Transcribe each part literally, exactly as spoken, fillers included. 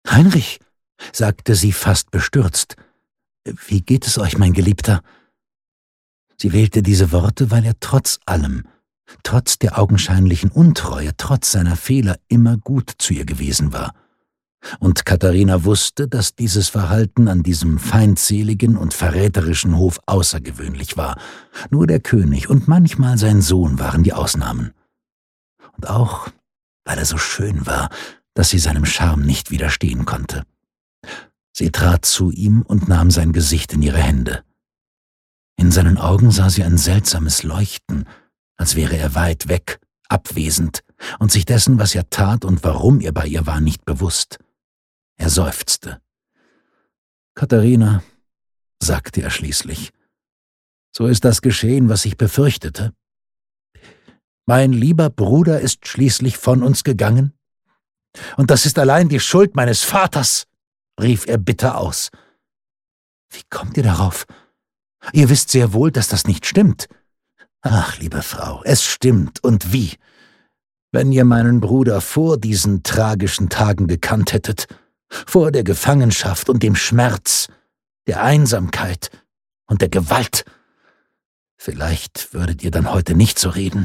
»Heinrich«, sagte sie fast bestürzt, »wie geht es euch, mein Geliebter?« Sie wählte diese Worte, weil er trotz allem, trotz der augenscheinlichen Untreue, trotz seiner Fehler immer gut zu ihr gewesen war. Und Katharina wusste, dass dieses Verhalten an diesem feindseligen und verräterischen Hof außergewöhnlich war. Nur der König und manchmal sein Sohn waren die Ausnahmen. Und auch, weil er so schön war, dass sie seinem Charme nicht widerstehen konnte. Sie trat zu ihm und nahm sein Gesicht in ihre Hände. In seinen Augen sah sie ein seltsames Leuchten, als wäre er weit weg, abwesend und sich dessen, was er tat und warum er bei ihr war, nicht bewusst. Er seufzte. »Katharina«, sagte er schließlich, »so ist das geschehen, was ich befürchtete. Mein lieber Bruder ist schließlich von uns gegangen. Und das ist allein die Schuld meines Vaters«, rief er bitter aus. »Wie kommt ihr darauf? Ihr wisst sehr wohl, dass das nicht stimmt.« »Ach, liebe Frau, es stimmt, und wie. Wenn ihr meinen Bruder vor diesen tragischen Tagen gekannt hättet, vor der Gefangenschaft und dem Schmerz, der Einsamkeit und der Gewalt, vielleicht würdet ihr dann heute nicht so reden.«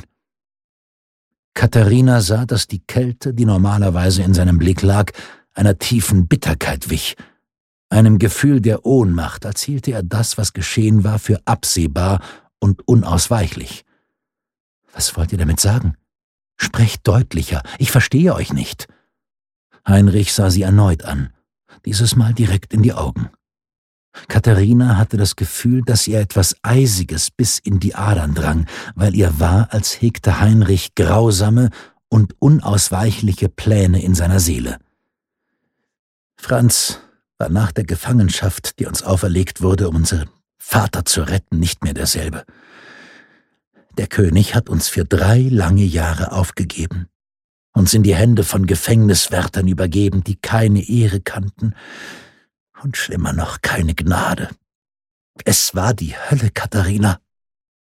Katharina sah, dass die Kälte, die normalerweise in seinem Blick lag, einer tiefen Bitterkeit wich, einem Gefühl der Ohnmacht, als hielte er das, was geschehen war, für absehbar und unausweichlich. »Was wollt ihr damit sagen? Sprecht deutlicher, ich verstehe euch nicht.« Heinrich sah sie erneut an, dieses Mal direkt in die Augen. Katharina hatte das Gefühl, dass ihr etwas Eisiges bis in die Adern drang, weil ihr war, als hegte Heinrich grausame und unausweichliche Pläne in seiner Seele. Franz war nach der Gefangenschaft, die uns auferlegt wurde, um unseren Vater zu retten, nicht mehr derselbe. Der König hat uns für drei lange Jahre aufgegeben, uns in die Hände von Gefängniswärtern übergeben, die keine Ehre kannten und schlimmer noch keine Gnade. Es war die Hölle, Katharina.